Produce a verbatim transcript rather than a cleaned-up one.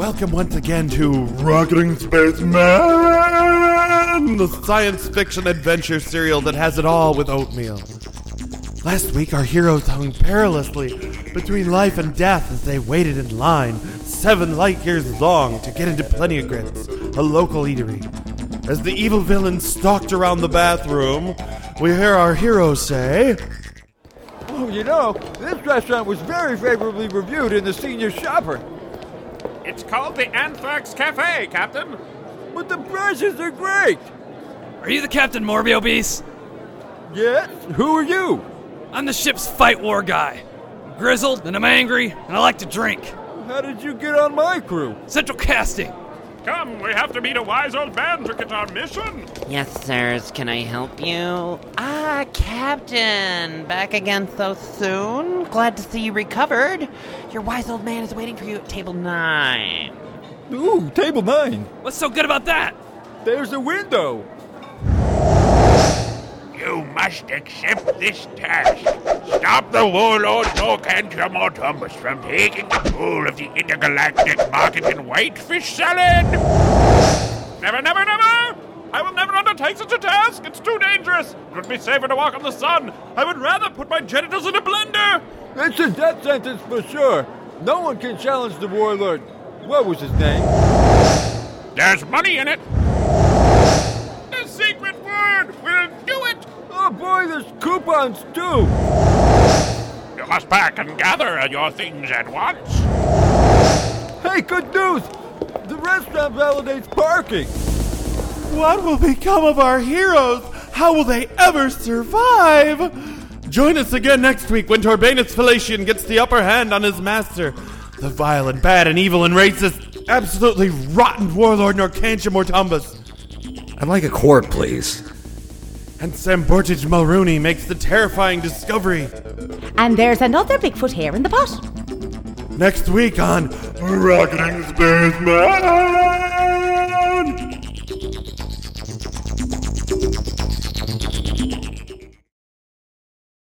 Welcome once again to Rocketing Spaceman, the science fiction adventure serial that has it all with oatmeal. Last week, our heroes hung perilously between life and death as they waited in line seven light years long to get into Plenty of Grits, a local eatery. As the evil villain stalked around the bathroom, we hear our heroes say, "Oh, you know, this restaurant was very favorably reviewed in the Senior Shopper. It's called the Anthrax Cafe, Captain. But the prices are great." Are you the Captain Morbio Beast? Yes? Who are you? I'm the ship's fight war guy. I'm grizzled, and I'm angry, and I like to drink. How did you get on my crew? Central Casting. Come, we have to meet a wise old man to get our mission. Yes, sirs. Can I help you? Ah, Captain. Back again so soon? Glad to see you recovered. Your wise old man is waiting for you at table nine. Ooh, table nine. What's so good about that? There's a window. You must accept this task. Stop the warlord Norcantia Mortumbus from taking control of the intergalactic market in whitefish salad. Never, never, never! I will never undertake such a task. It's too dangerous. It would be safer to walk on the sun. I would rather put my genitals in a blender. It's a death sentence for sure. No one can challenge the warlord. What was his name? There's money in it. The secret word will do it. Oh boy, there's coupons too. You must pack and gather your things at once. Hey, good news. The restaurant validates parking. what will become of our heroes? How will they ever survive? Join us again next week when Torbanus Fallacian gets the upper hand on his master, the vile and bad and evil and racist, absolutely rotten warlord Norcantia Mortumbus. I'd like a quart, please. And Sam Bortage Mulrooney makes the terrifying discovery. And there's another Bigfoot hair in the pot. Next week on Rocketing Spaceman.